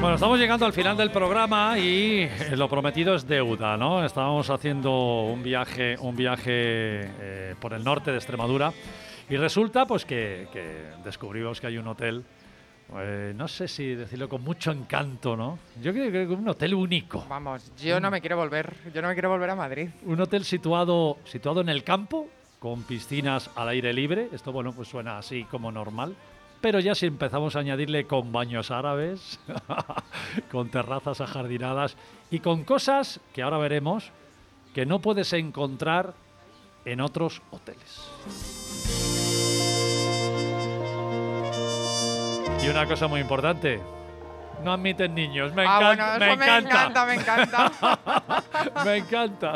Bueno, estamos llegando al final del programa y lo prometido es deuda, ¿no? Estábamos haciendo un viaje por el norte de Extremadura y resulta pues que descubrimos que hay un hotel, no sé si decirlo con mucho encanto, ¿no? Yo creo que un hotel único. Vamos, yo no me quiero volver a Madrid. Un hotel situado en el campo, con piscinas al aire libre. Esto, bueno, pues suena así como normal. Pero ya si empezamos a añadirle con baños árabes, con terrazas ajardinadas y con cosas que ahora veremos que no puedes encontrar en otros hoteles. Y una cosa muy importante, no admiten niños. Me encanta. Me encanta. Me encanta.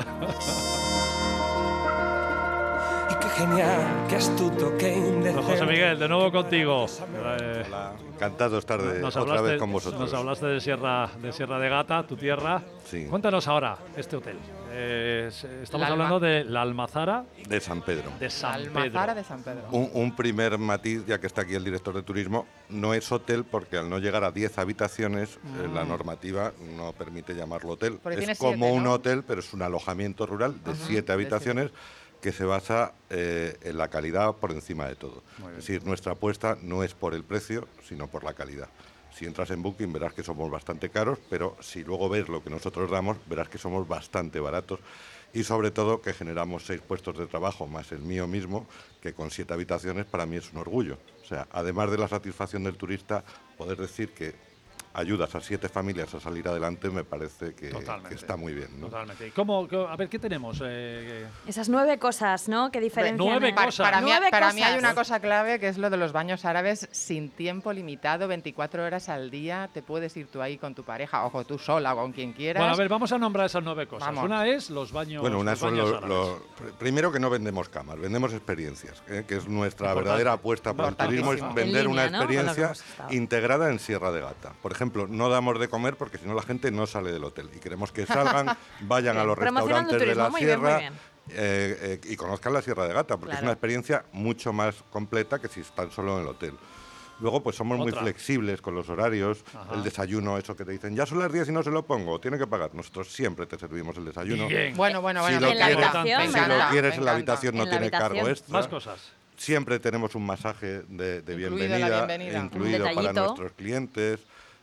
Genial, qué astuto, qué indecente. José Miguel, de nuevo contigo. Hola, encantado de estar otra vez con vosotros. Nos hablaste de Sierra de Gata, tu tierra. Sí. Cuéntanos ahora este hotel. Estamos hablando de la Almazara de San Pedro. Almazara de San Pedro. Un primer matiz, ya que está aquí el director de turismo, no es hotel porque al no llegar a 10 habitaciones, la normativa no permite llamarlo hotel. Porque es como 7, un ¿no? hotel, pero es un alojamiento rural de 7 habitaciones. Que se basa en la calidad por encima de todo. Es decir, nuestra apuesta no es por el precio, sino por la calidad. Si entras en Booking verás que somos bastante caros, pero si luego ves lo que nosotros damos, verás que somos bastante baratos y sobre todo que generamos 6 puestos de trabajo, más el mío mismo, que con 7 habitaciones para mí es un orgullo. O sea, además de la satisfacción del turista, poder decir que ayudas a 7 familias a salir adelante me parece que está muy bien, ¿no? Totalmente. A ver, ¿qué tenemos? Esas 9 cosas, ¿no? ¿Qué diferencian? 9 cosas. Para mí hay una cosa clave que es lo de los baños árabes sin tiempo limitado, 24 horas al día. Te puedes ir tú ahí con tu pareja o tú sola o con quien quieras. Bueno, a ver, vamos a nombrar esas 9 cosas. Vamos. Una es los baños. Bueno, una son árabes. primero que no vendemos camas, vendemos experiencias, que es nuestra Importante. verdadera apuesta por el turismo, es vender En una línea, ¿no? experiencia Con lo que hemos estado. integrada en Sierra de Gata. Por ejemplo, no damos de comer porque si no la gente no sale del hotel y queremos que salgan, vayan a los Promocionando restaurantes de la turismo, muy bien, sierra muy bien. y conozcan la Sierra de Gata, porque Claro. es una experiencia mucho más completa que si están solo en el hotel. Luego, pues somos muy flexibles con los horarios, el desayuno, eso que te dicen, ya son las 10 y no se lo pongo, tiene que pagar. Nosotros siempre te servimos el desayuno. Bien. Bueno, Si lo en la habitación, si lo quieres en la me habitación no En la tiene cargo habitación. extra. Más cosas. Siempre tenemos un masaje de Incluido la bienvenida. incluido Un para detallito. nuestros clientes.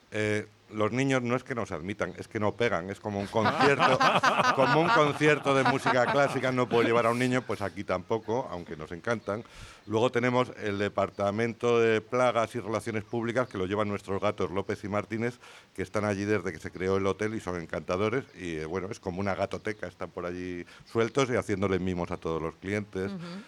Los niños no es que no se admitan, es que no pegan, es como un concierto, como un concierto de música clásica, no puedo llevar a un niño, pues aquí tampoco, aunque nos encantan. Luego tenemos el departamento de plagas y relaciones públicas que lo llevan nuestros gatos López y Martínez, que están allí desde que se creó el hotel y son encantadores y bueno, es como una gatoteca, están por allí sueltos y haciéndole mimos a todos los clientes.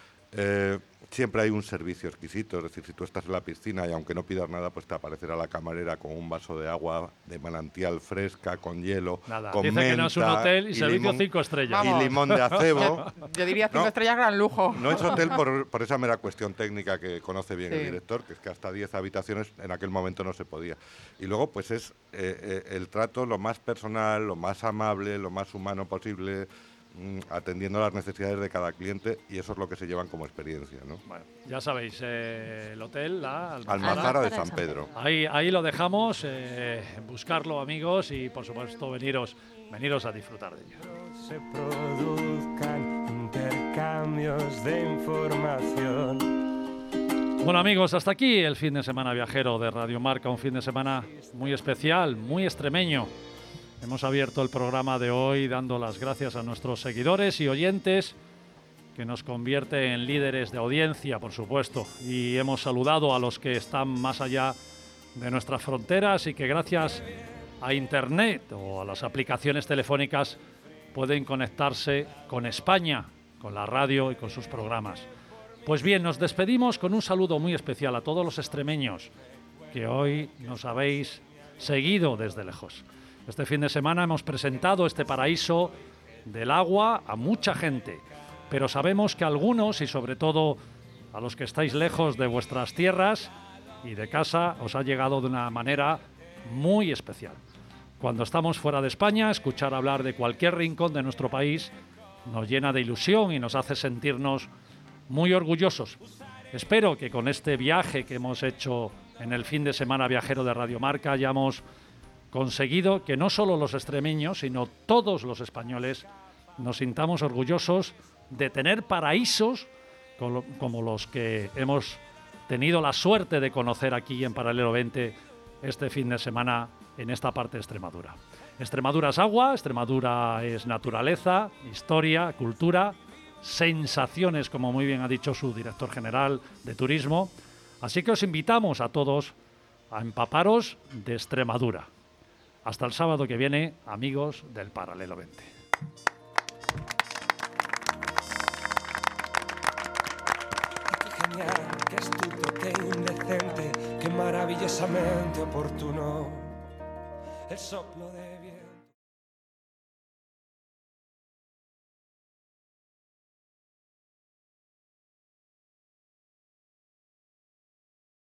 Siempre hay un servicio exquisito, es decir, si tú estás en la piscina y aunque no pidas nada, pues te aparecerá la camarera con un vaso de agua de manantial fresca, con hielo, Nada, con dice menta que no es un hotel y servicio limón, 5 estrellas. Vamos. y limón de acebo. Yo diría 5 No. estrellas gran lujo. No es hotel por esa mera cuestión técnica que conoce bien Sí. el director, que es que hasta 10 habitaciones en aquel momento no se podía. Y luego, pues es el trato lo más personal, lo más amable, lo más humano posible, atendiendo las necesidades de cada cliente, y eso es lo que se llevan como experiencia, ¿no? Bueno, ya sabéis, el hotel, la Almazara de San Pedro. Ahí lo dejamos, buscarlo, amigos, y por supuesto veniros a disfrutar de ello. Se produzcan intercambios de información. Bueno, amigos, hasta aquí el fin de semana viajero de Radio Marca, un fin de semana muy especial, muy extremeño. Hemos abierto el programa de hoy dando las gracias a nuestros seguidores y oyentes, que nos convierte en líderes de audiencia, por supuesto, y hemos saludado a los que están más allá de nuestras fronteras y que gracias a Internet o a las aplicaciones telefónicas pueden conectarse con España, con la radio y con sus programas. Pues bien, nos despedimos con un saludo muy especial a todos los extremeños que hoy nos habéis seguido desde lejos. Este fin de semana hemos presentado este paraíso del agua a mucha gente, pero sabemos que a algunos, y sobre todo a los que estáis lejos de vuestras tierras y de casa, os ha llegado de una manera muy especial. Cuando estamos fuera de España, escuchar hablar de cualquier rincón de nuestro país nos llena de ilusión y nos hace sentirnos muy orgullosos. Espero que con este viaje que hemos hecho en el fin de semana viajero de Radio Marca hayamos conseguido que no solo los extremeños, sino todos los españoles nos sintamos orgullosos de tener paraísos como los que hemos tenido la suerte de conocer aquí en Paralelo 20 este fin de semana en esta parte de Extremadura. Extremadura es agua, Extremadura es naturaleza, historia, cultura, sensaciones, como muy bien ha dicho su director general de turismo. Así que os invitamos a todos a empaparos de Extremadura. Hasta el sábado que viene, amigos del Paralelo 20. Qué genial, qué astuto, qué indecente, qué maravillosamente oportuno. El soplo de viento.